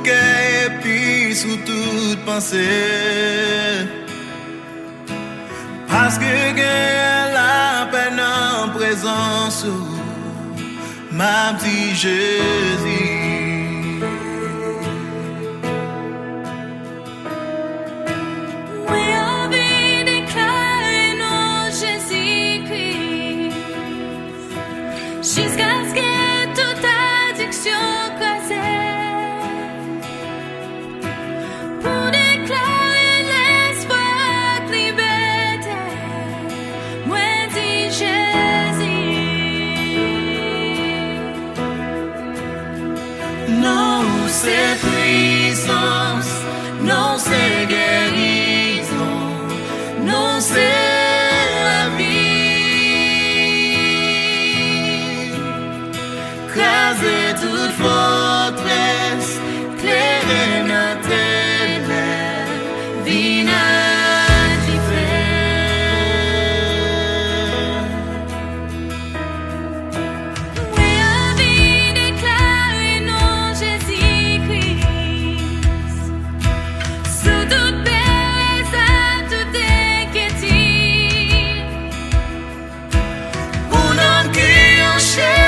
cœur et puis sous toute pensée. Parce que la peine en présence, ma petite Jésus. Jusqu'à ce que toute addiction croisée, pour déclarer l'espoir de liberté, moi dis Jésus. Non, c'est puissance, non, c'est guérison, non, c'est la vie. Craser toute forteresse, clairer nos ténèbres, vinage Oui, envie déclarer non Jésus-Christ, sous toute peur, à toute inquiétude, un homme qui enchaîne.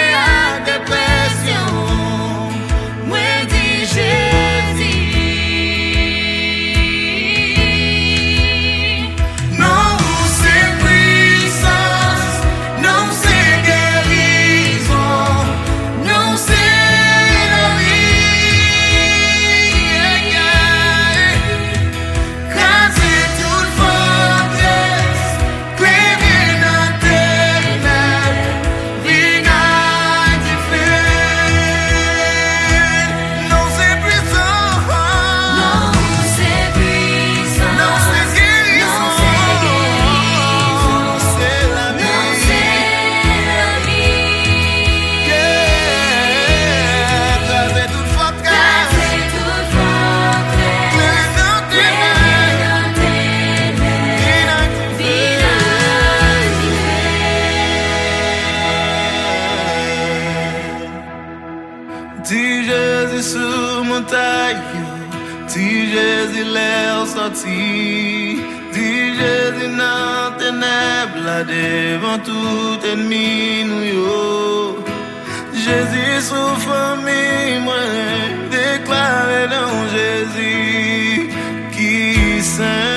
Si Jésus sous montagne, si Jésus l'air sorti, si Jésus dans ténèbres là devant tout ennemi nous yo. Jésus sous famille moi déclaré dans Jésus qui saint.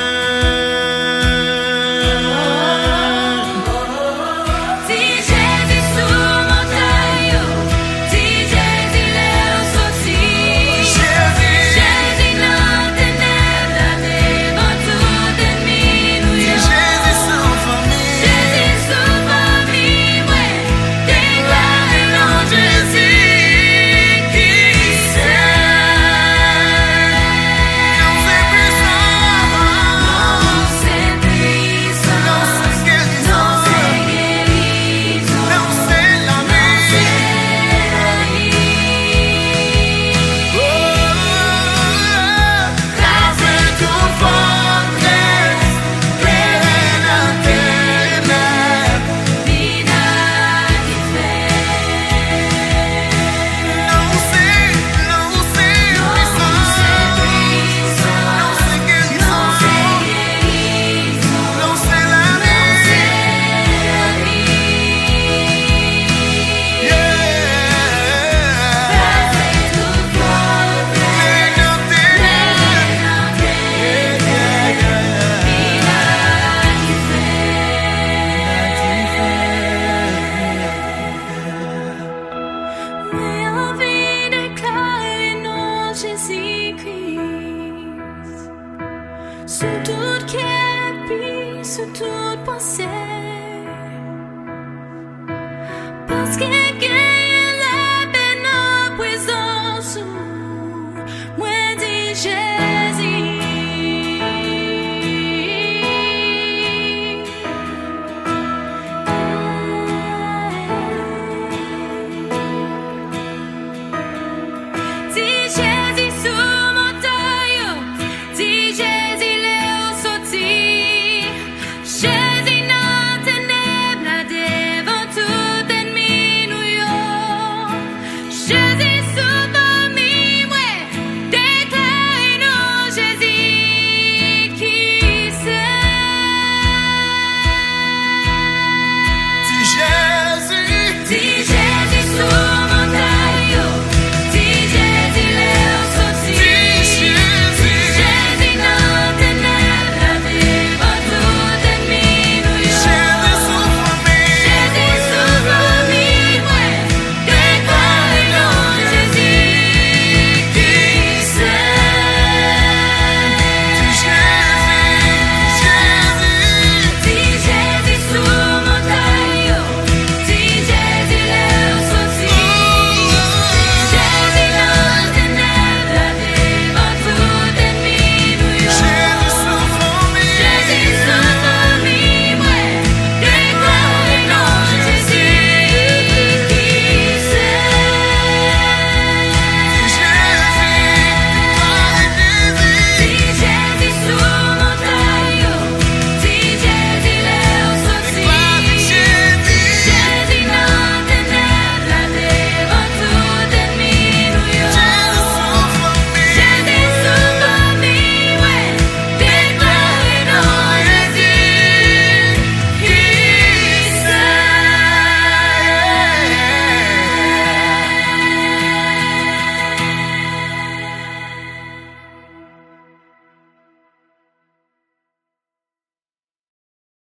Sous toute képie, sous toute pensée, parce que